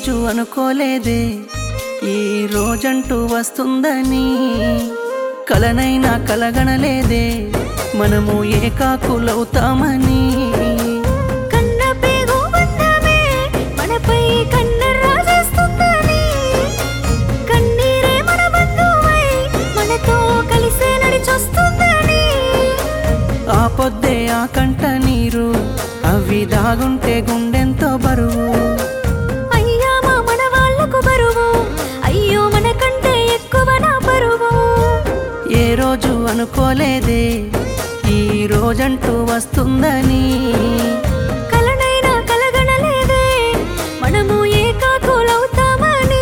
రోజు అనుకోలేదే ఈ రోజంటూ వస్తుందని, కలనైనా కలగనలేదే మనము ఏకాకులవుతామని. ఆ పొద్దే ఆ కంట నీరు అవి దాగుంటే గుండెంతో బరువు. అయ్యా మా మన వాళ్ళకు బరువు, అయ్యో మనకంటే ఎక్కువ నా బరువు. ఏ రోజు అనుకోలేదే ఈ రోజంటూ వస్తుందని, కలనైనా కలగనలేదే మనము ఏకాకులవుతామని.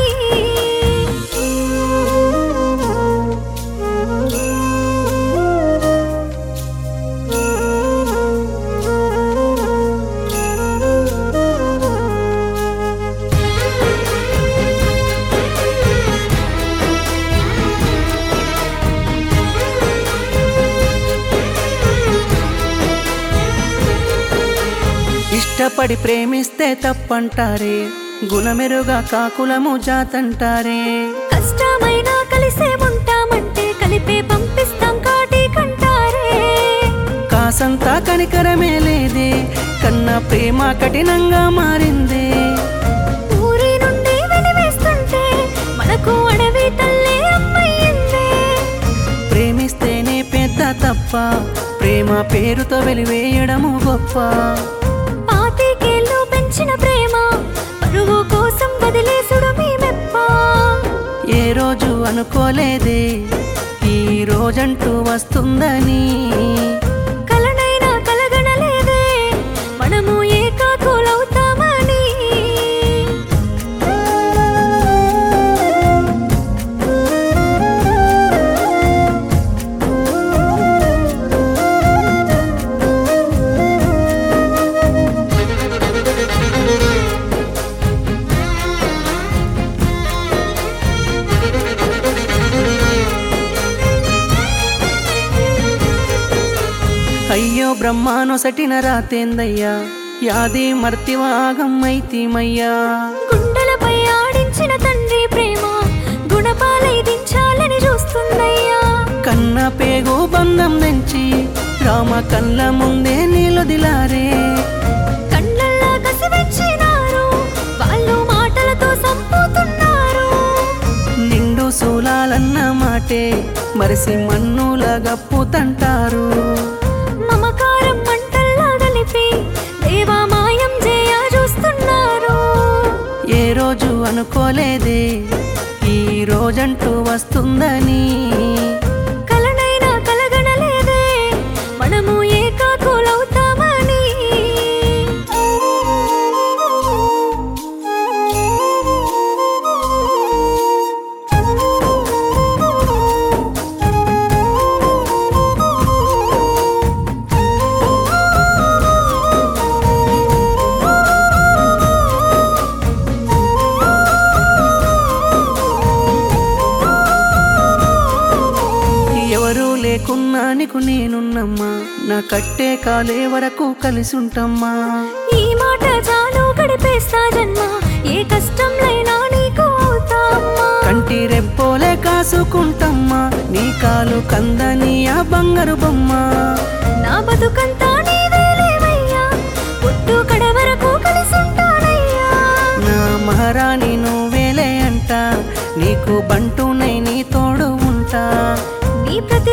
ఇష్టపడి ప్రేమిస్తే తప్పంటారే, గుణమెరుగా కాకులము జాతంటారే. కష్టమైనా కలిసే ఉంటామంటే కలిపే పంపిస్తాం కాటి కంటారే. కాసంతా కనికరమే లేదే కన్నా ప్రేమ కఠినంగా మారిందే. ఊరి నుండి వెలివేస్తుంటే మనకు అడవి తల్లే అమ్మయ్యిందే. ప్రేమిస్తేనే పెద్ద తప్ప, ప్రేమ పేరుతో వెలివేయడము గొప్ప. పాతికేళ్ళు పెంచిన ప్రేమ పరువు కోసం వదిలేసుడు మీ మెప్ప. ఏ రోజు అనుకోలేదే ఈ రోజంటూ వస్తుందని, కలనైనా కలగనలేదే మనము ఏకాకులవుతామని. అయ్యో బ్రహ్మానొసటిన రాతేందయ్యా, యాది మర్తివాగమ్మైతీమయ్యా. గుండెలపై ఆడించిన తండ్రి ప్రేమ గుణపాలై దించాలని చూస్తుందయ్యా. కన్న పేగు బంధం నుంచి రామ కళ్ళ ముందే నీలొదిలారే. కళ్ళల్లా కసివెచ్చినారు వాళ్ళు మాటలతో సంపుతున్నారు. నిండు సూలాలన్న మాటే మరిసి మన్నుల గప్పుతంటారు. మమకారం మంటల్లా కలిపి దేవామాయం చేయ చూస్తున్నారు. ఏ రోజు అనుకోలేదే ఈ రోజంటూ వస్తుందని, కలనైనా కలగనలేదే మనము ఏకాకులవుతామని. ఎవరూ లేకున్నా నీకు నేనున్నమ్మా, నా కట్టే కాలే వరకు కలిసి ఉంటామ్మా. ఈ మాట చాలు గడిపేస్తా జన్మ, ఏ కష్టంలైనా నీకు అవుతామ్మా. కంటి రెప్పోలే కాసుకుంటమ్మా, నీ కాలు కందని ఆ బంగారు బొమ్మ. నా బతుకంతా నీవేలేవయ్యా, పుట్టు కడ వరకు కలిసుంటానయ్యా. నా మహారాణి నువ్వేలే అంట, నీకు బంటునై నీ తోడు ఉంటా. నీ ప్రతి